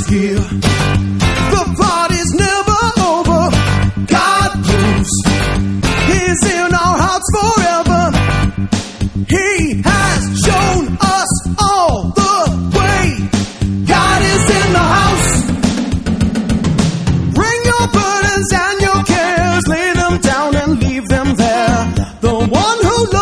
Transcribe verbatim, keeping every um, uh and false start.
here. The party's never over. God proves He's in our hearts forever. He has shown us all the way. God is in the house. Bring your burdens and your cares, lay them down and leave them there. The one who